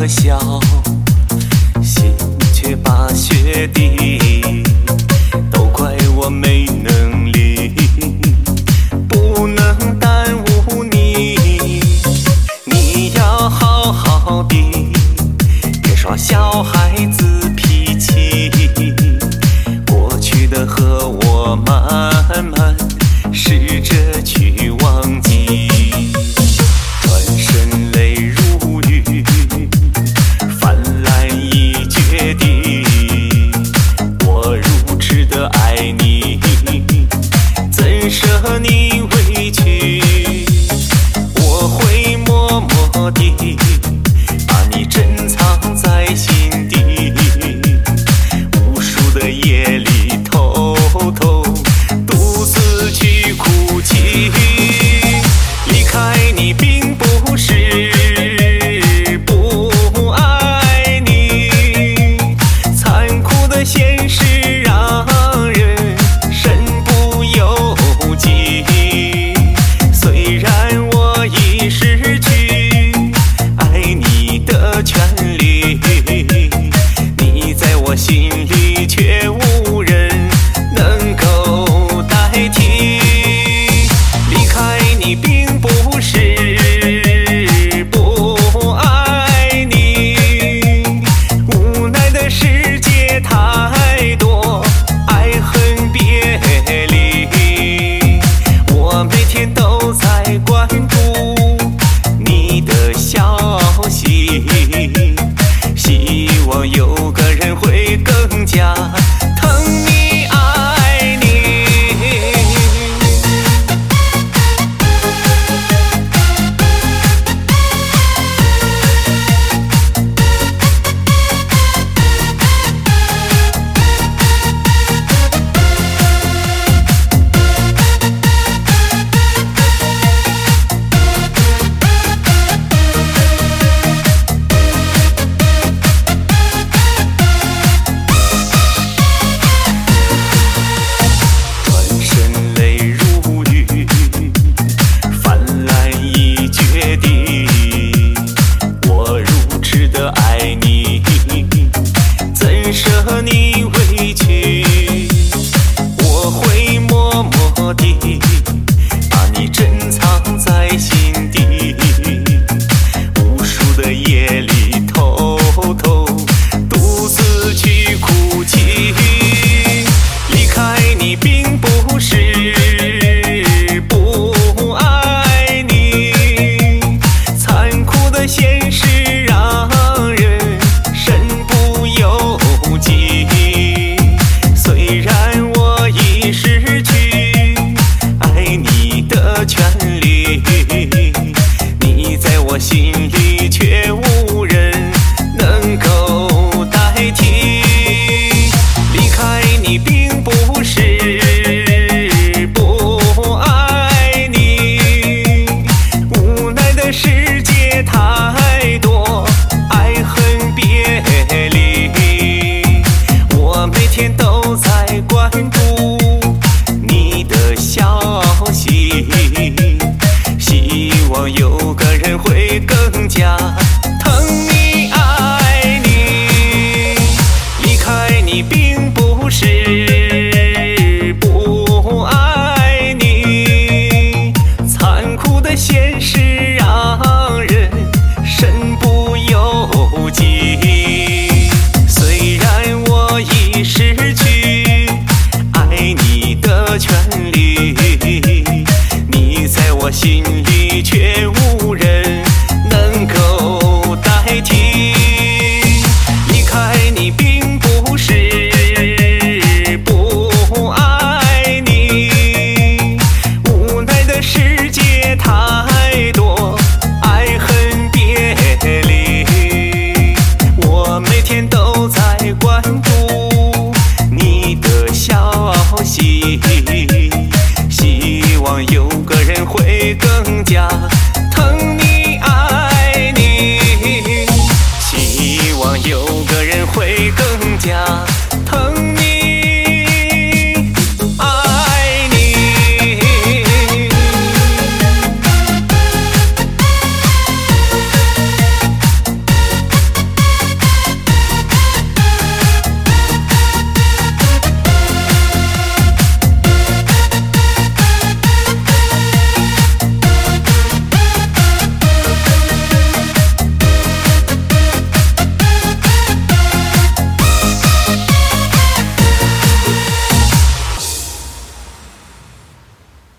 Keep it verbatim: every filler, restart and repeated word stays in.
的笑，心却把血滴，都怪我没能力，不能耽误你。你要好好的，别耍小孩子脾气，过去的和我慢慢试着去忘记。转身泪如雨，泛滥已决堤，我如痴的爱你，怎舍你委屈？我会默默地把你珍藏在心底，无数的夜里偷偷独自去哭泣。离开你并不是不爱你，残酷的现实让人身不由己。虽然我已失去爱你的权利，你在我心里却无人能够代替。离开你并不是不爱你，无奈的世界太多爱恨别离，我每天都在关注你的消息，希望有个人会更加疼你爱你。你委屈，我会默默地把你珍藏在心底，无数的夜里偷偷独自去哭泣。离开你并不是不爱你，残酷的现实让人身不由己。虽然我已失去爱你的权利，你在我心里却无人能够代替。离开你并不是不爱你，无奈的世界太多爱恨别离，我每天都在关注你的消息，希望有个人会更加